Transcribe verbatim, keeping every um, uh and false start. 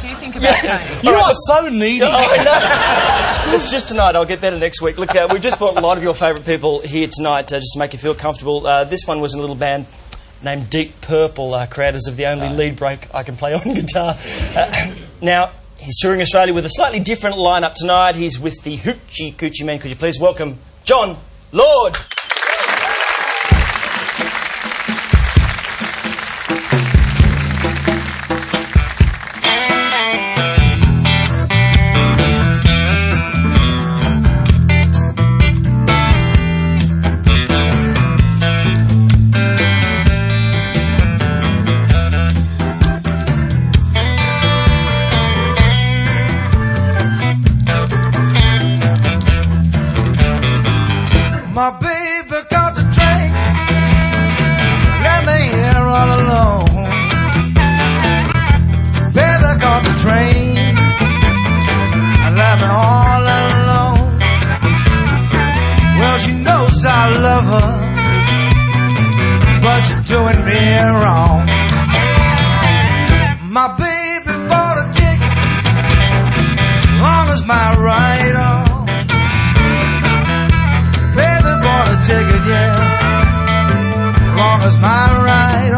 do you think about Yeah. Jane? You are so needy. Oh, no. It's just tonight. I'll get better next week. Look, uh, we've just brought a lot of your favourite people here tonight uh, just to make you feel comfortable. Uh, this one was a little band named Deep Purple, uh, creators of the only lead break I can play on guitar. Uh, now, he's touring Australia with a slightly different lineup tonight. He's with the Hoochie Coochie Men. Could you please welcome John Lord? My baby got the train, let me here all alone. Baby got the train, and let me all alone. Well, she knows I love her, but she's doing me wrong. My baby bought a ticket, long as my ride on. Ticket, yeah, long as my ride